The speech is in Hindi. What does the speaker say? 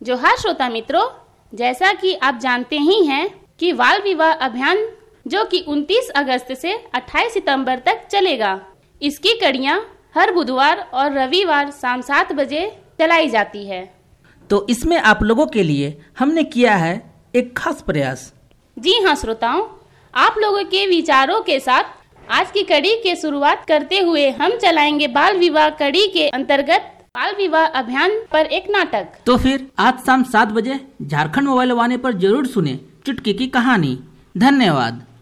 जोहार श्रोता मित्रों, जैसा कि आप जानते ही हैं कि बाल विवाह अभियान जो कि 29 अगस्त से 28 सितंबर तक चलेगा, इसकी कड़ियाँ हर बुधवार और रविवार शाम 7 बजे चलाई जाती है। तो इसमें आप लोगों के लिए हमने किया है एक खास प्रयास। जी हाँ श्रोताओं, आप लोगों के विचारों के साथ आज की कड़ी के शुरुआत करते हुए हम चलाएंगे बाल विवाह कड़ी के अंतर्गत बाल विवाह अभियान पर एक नाटक। तो फिर आज शाम 7 बजे झारखंड मोबाइल वाणी पर जरूर सुने चुटकी की कहानी। धन्यवाद।